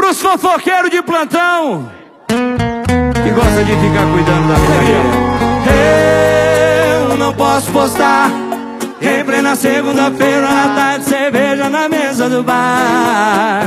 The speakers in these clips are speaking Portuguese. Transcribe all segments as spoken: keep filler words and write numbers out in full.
pros fofoqueiros de plantão que gosta de ficar cuidando da vida. Eu não posso postar em plena segunda-feira à tarde, cerveja na mesa do bar.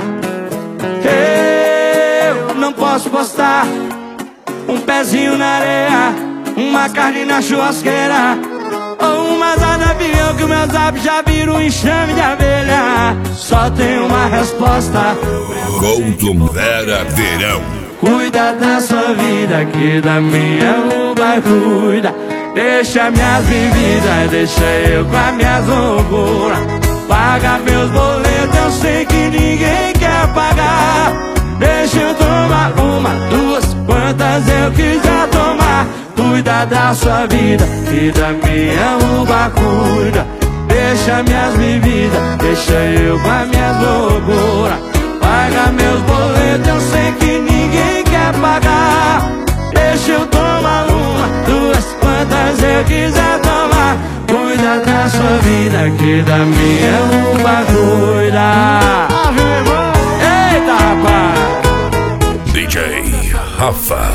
Eu não posso postar um pezinho na areia, uma carne na churrasqueira, ou uma asa de avião que o meu zap já vira um enxame de abelha. Só tem uma resposta: Golden Vera Verão. Cuida da sua vida, que da minha o vai cuida. Deixa minhas bebidas, deixa eu com as minhas loucuras. Paga meus boletos, eu sei que ninguém quer pagar. Deixa eu tomar uma, duas, quantas eu quiser tomar. Cuida da sua vida, que da minha uva cuida. Deixa minhas bebidas, deixa eu com as minhas loucuras. Paga meus boletos, eu sei que ninguém quer pagar. Deixa eu tomar uma, duas, quantas eu quiser tomar. Cuida da sua vida, que da minha uva cuida. Eita, rapaz! D J Rafa.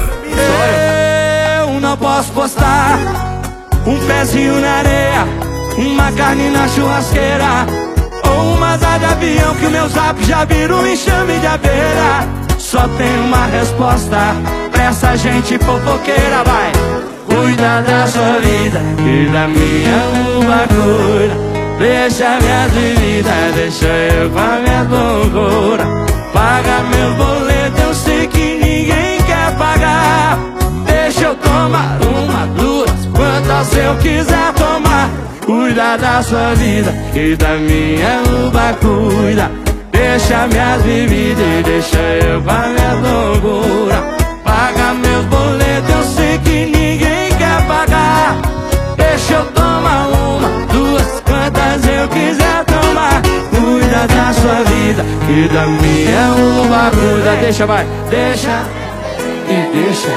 Eu não posso postar um pezinho na areia, uma carne na churrasqueira, ou uma asa de avião que o meu zap já vira um enxame de abelha. Só tem uma resposta pra essa gente fofoqueira, vai. Cuida da sua vida, que da minha uva cuida. Deixa minhas bebidas, deixa eu com a minha loucura. Paga meus boletos, eu sei que ninguém quer pagar. Deixa eu tomar uma, duas, quantas eu quiser tomar. Cuida da sua vida, que da minha uva cuida. Deixa minhas bebidas e deixa eu com a minha loucura. Paga meus boletos, eu sei que ninguém quer pagar. Deixa eu tomar uma, duas, quantas eu quiser tomar. Cuida da sua vida, que da minha uva cuida. Deixa, vai, deixa e deixa.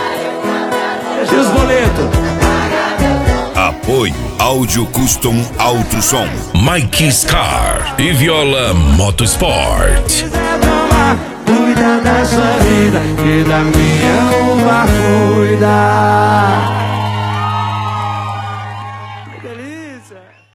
E os boletos? Apoio Áudio Custom Alto Som, Mike Scar e Viola Motorsport. Quiser tomar, cuida da sua vida, que da minha uva cuida.